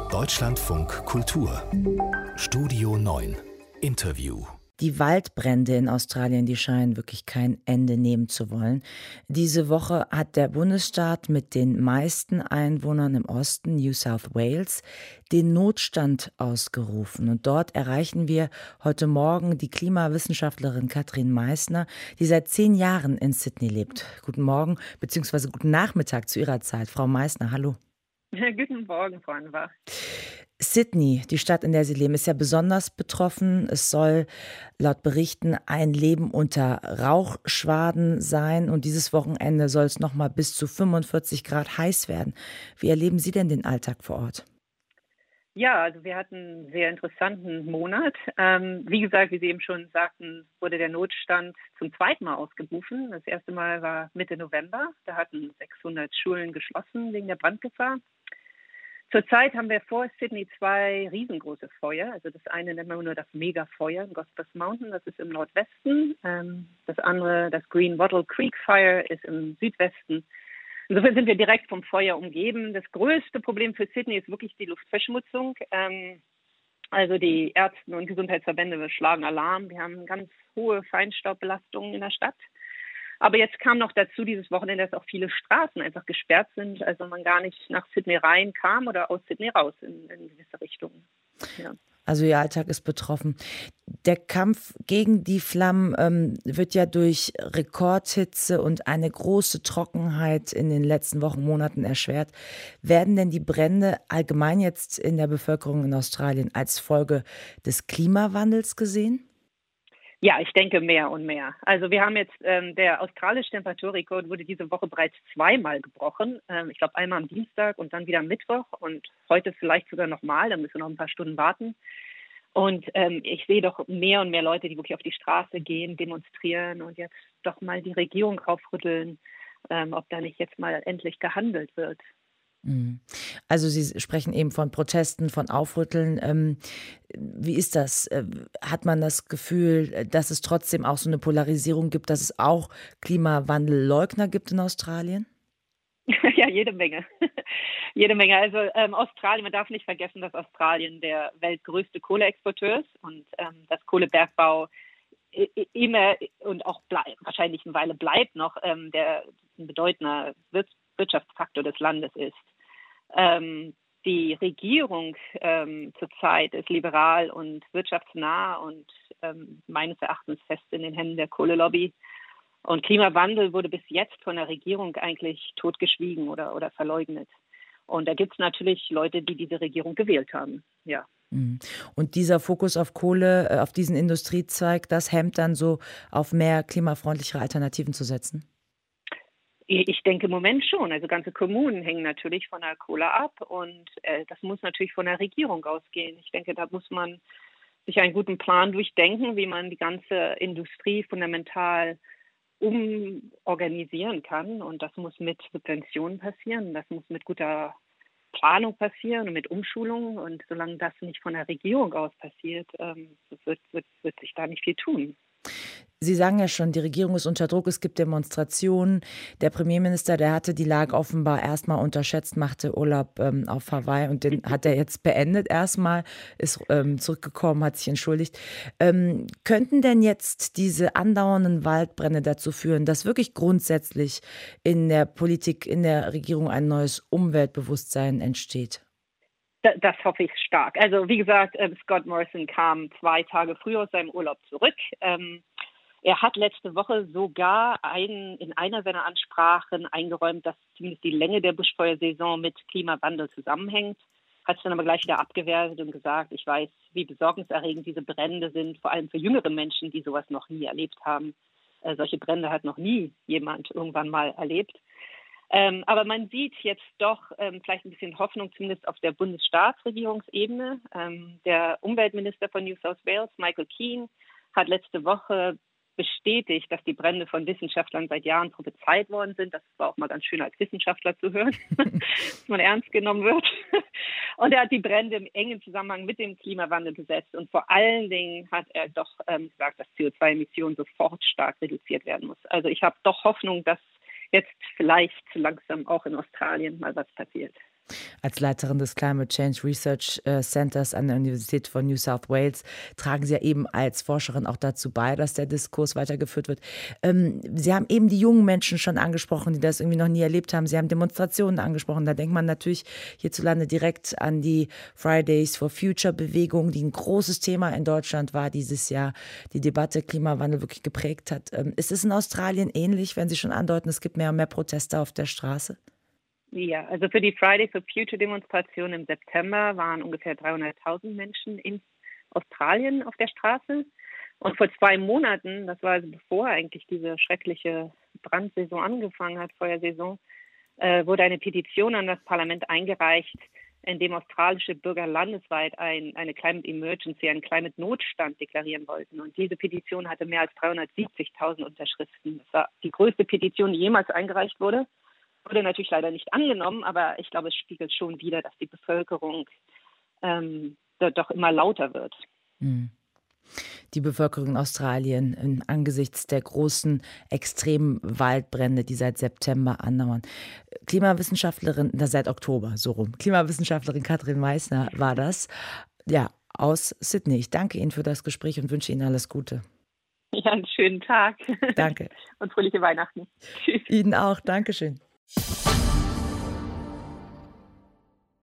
Deutschlandfunk Kultur Studio 9 Interview. Die Waldbrände in Australien, die scheinen wirklich kein Ende nehmen zu wollen. Diese Woche hat der Bundesstaat mit den meisten Einwohnern im Osten, New South Wales, den Notstand ausgerufen. Und dort erreichen wir heute Morgen die Klimawissenschaftlerin Katrin Meissner, die seit 10 Jahren in Sydney lebt. Guten Morgen bzw. guten Nachmittag zu Ihrer Zeit. Frau Meissner, hallo. Ja, guten Morgen, Frau Anwar. Sydney, die Stadt, in der Sie leben, ist ja besonders betroffen. Es soll laut Berichten ein Leben unter Rauchschwaden sein. Und dieses Wochenende soll es nochmal bis zu 45 Grad heiß werden. Wie erleben Sie denn den Alltag vor Ort? Ja, also wir hatten einen sehr interessanten Monat. Wie gesagt, wie Sie eben schon sagten, wurde der Notstand zum zweiten Mal ausgerufen. Das erste Mal war Mitte November. Da hatten 600 Schulen geschlossen wegen der Brandgefahr. Zurzeit haben wir vor Sydney 2 riesengroße Feuer. Also das eine nennen wir nur das Megafeuer in Gospers Mountain, das ist im Nordwesten. Das andere, das Green Wattle Creek Fire, ist im Südwesten. Insofern sind wir direkt vom Feuer umgeben. Das größte Problem für Sydney ist wirklich die Luftverschmutzung. Also die Ärzte und Gesundheitsverbände schlagen Alarm. Wir haben ganz hohe Feinstaubbelastungen in der Stadt. Aber jetzt kam noch dazu dieses Wochenende, dass auch viele Straßen einfach gesperrt sind, also man gar nicht nach Sydney rein kam oder aus Sydney raus in gewisse Richtungen. Ja. Also Ihr Alltag ist betroffen. Der Kampf gegen die Flammen wird ja durch Rekordhitze und eine große Trockenheit in den letzten Wochen, Monaten erschwert. Werden denn die Brände allgemein jetzt in der Bevölkerung in Australien als Folge des Klimawandels gesehen? Ja, ich denke mehr und mehr. Also wir haben jetzt, der australische Temperaturrekord wurde diese Woche bereits 2-mal gebrochen. Ich glaube einmal am Dienstag und dann wieder am Mittwoch und heute vielleicht sogar nochmal, da müssen wir noch ein paar Stunden warten. Und ich sehe doch mehr und mehr Leute, die wirklich auf die Straße gehen, demonstrieren und jetzt doch mal die Regierung aufrütteln, ob da nicht jetzt mal endlich gehandelt wird. Also Sie sprechen eben von Protesten, von Aufrütteln. Wie ist das? Hat man das Gefühl, dass es trotzdem auch so eine Polarisierung gibt, dass es auch Klimawandelleugner gibt in Australien? Ja, jede Menge. Jede Menge. Also Australien, man darf nicht vergessen, dass Australien der weltgrößte Kohleexporteur ist und das Kohlebergbau immer und auch wahrscheinlich eine Weile bleibt noch der ein bedeutender Wirtschaftsfaktor des Landes ist. Die Regierung zurzeit ist liberal und wirtschaftsnah und meines Erachtens fest in den Händen der Kohlelobby. Und Klimawandel wurde bis jetzt von der Regierung eigentlich totgeschwiegen oder verleugnet. Und da gibt es natürlich Leute, die diese Regierung gewählt haben, ja. Und dieser Fokus auf Kohle, auf diesen Industriezweig, das hemmt dann so, auf mehr klimafreundlichere Alternativen zu setzen? Ich denke im Moment schon. Also ganze Kommunen hängen natürlich von der Kohle ab und das muss natürlich von der Regierung ausgehen. Ich denke, da muss man sich einen guten Plan durchdenken, wie man die ganze Industrie fundamental umorganisieren kann. Und das muss mit Subventionen passieren, das muss mit guter Planung passieren und mit Umschulung. Und solange das nicht von der Regierung aus passiert, wird sich da nicht viel tun. Sie sagen ja schon, die Regierung ist unter Druck, es gibt Demonstrationen. Der Premierminister, der hatte die Lage offenbar erstmal unterschätzt, machte Urlaub auf Hawaii und den hat er jetzt beendet erstmal, ist zurückgekommen, hat sich entschuldigt. Könnten denn jetzt diese andauernden Waldbrände dazu führen, dass wirklich grundsätzlich in der Politik, in der Regierung ein neues Umweltbewusstsein entsteht? Das hoffe ich stark. Also wie gesagt, Scott Morrison kam 2 Tage früher aus seinem Urlaub zurück. Er hat letzte Woche sogar in einer seiner Ansprachen eingeräumt, dass zumindest die Länge der Buschfeuersaison mit Klimawandel zusammenhängt. Hat es dann aber gleich wieder abgewertet und gesagt, ich weiß, wie besorgniserregend diese Brände sind, vor allem für jüngere Menschen, die sowas noch nie erlebt haben. Solche Brände hat noch nie jemand irgendwann mal erlebt. Aber man sieht jetzt doch vielleicht ein bisschen Hoffnung, zumindest auf der Bundesstaatsregierungsebene. Der Umweltminister von New South Wales, Michael Keane, hat letzte Woche bestätigt, dass die Brände von Wissenschaftlern seit Jahren prophezeit worden sind. Das war auch mal ganz schön als Wissenschaftler zu hören, dass man ernst genommen wird. Und er hat die Brände im engen Zusammenhang mit dem Klimawandel gesetzt. Und vor allen Dingen hat er doch gesagt, dass CO2-Emissionen sofort stark reduziert werden muss. Also ich habe doch Hoffnung, dass jetzt vielleicht langsam auch in Australien mal was passiert. Als Leiterin des Climate Change Research Centers an der Universität von New South Wales tragen Sie ja eben als Forscherin auch dazu bei, dass der Diskurs weitergeführt wird. Sie haben eben die jungen Menschen schon angesprochen, die das irgendwie noch nie erlebt haben. Sie haben Demonstrationen angesprochen. Da denkt man natürlich hierzulande direkt an die Fridays for Future Bewegung, die ein großes Thema in Deutschland war dieses Jahr, die Debatte Klimawandel wirklich geprägt hat. Ist es in Australien ähnlich, wenn Sie schon andeuten, es gibt mehr und mehr Proteste auf der Straße? Ja, also für die Friday for Future Demonstration im September waren ungefähr 300.000 Menschen in Australien auf der Straße. Und vor 2 Monaten, das war also bevor eigentlich diese schreckliche Brandsaison angefangen hat, Feuersaison, wurde eine Petition an das Parlament eingereicht, in dem australische Bürger landesweit eine Climate Emergency, einen Climate Notstand deklarieren wollten. Und diese Petition hatte mehr als 370.000 Unterschriften. Das war die größte Petition, die jemals eingereicht wurde. Wurde natürlich leider nicht angenommen, aber ich glaube, es spiegelt schon wider, dass die Bevölkerung doch immer lauter wird. Die Bevölkerung in Australien angesichts der großen extremen Waldbrände, die seit September andauern. Seit Oktober, so rum. Klimawissenschaftlerin Katrin Meissner war das, ja, aus Sydney. Ich danke Ihnen für das Gespräch und wünsche Ihnen alles Gute. Ja, einen schönen Tag. Danke. Und fröhliche Weihnachten. Tschüss. Ihnen auch. Dankeschön.